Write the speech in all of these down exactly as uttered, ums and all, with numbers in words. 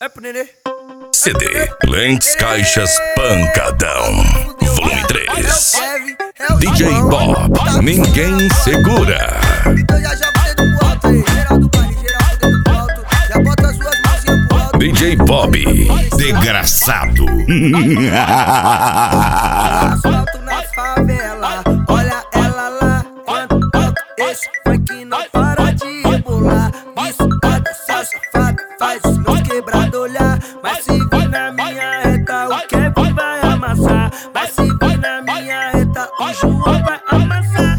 É pro nenê. C D Lentes Caixas Pancadão Volume três. D J Bob, ninguém segura. Então já joga o dedo pro alto aí. Geral do baile, geral o dedo pro alto. Já bota as suas mãozinhas pro alto. D J Bob, desgraçado. Asfalto na favela, olha ela lá. Quando toca esse funk não para de rebolar. Viciado, só safado, faz os meus quebrados olhar. Mas se vir na minha reta, o Kevin vai amassar. Mas se vir na minha reta, o João vai amassar.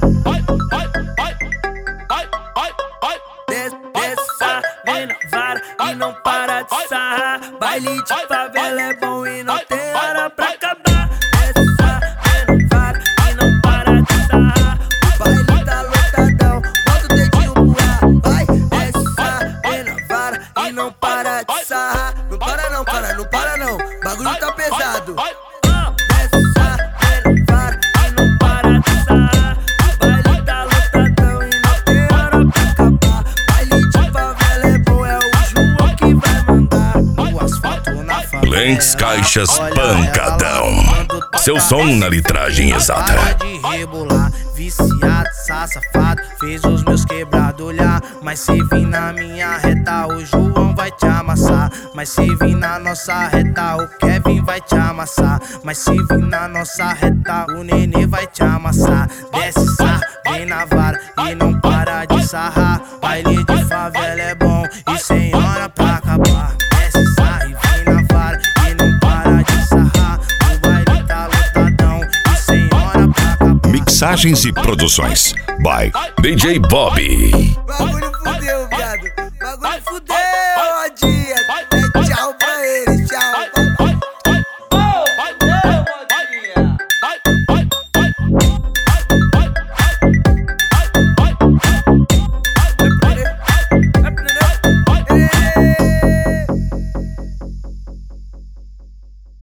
Desça, vem na vara e não para de sarrar. Baile de favela é bom e não tem hora pra acabar. Desça, vem na vara e não para de sarrar. O baile tá lotadão, bota o dedinho pro ar. Vai, desça, vem na vara e não para de sarrar. Não para não, cara, não para não. Bagulho tá pesado. Desça, vem na vara e não para de sarrar. O baile tá lotadão e não tem hora pra acabar. Baile de favela é bom, é o João que vai mandar. No asfalto na favela. Lentes Caixas Pancadão. Seu som na litragem exata. Para de rebolar, viciado, safado, fez os meus quebrados olhar. Mas se vir na minha reta, o João vai te amassar. Mas se vir na nossa reta, o Kevin vai te amassar. Mas se vir na nossa reta, o nenê vai te amassar. Desce, sar, vem na vara e não para de sarrar. Baile de favela é bom e sem hora pra acabar. Desce, sar e vem na vara e não para de sarrar. O baile tá lotadão e sem hora pra acabar. Mixagens e produções by D J Bob. Bagulho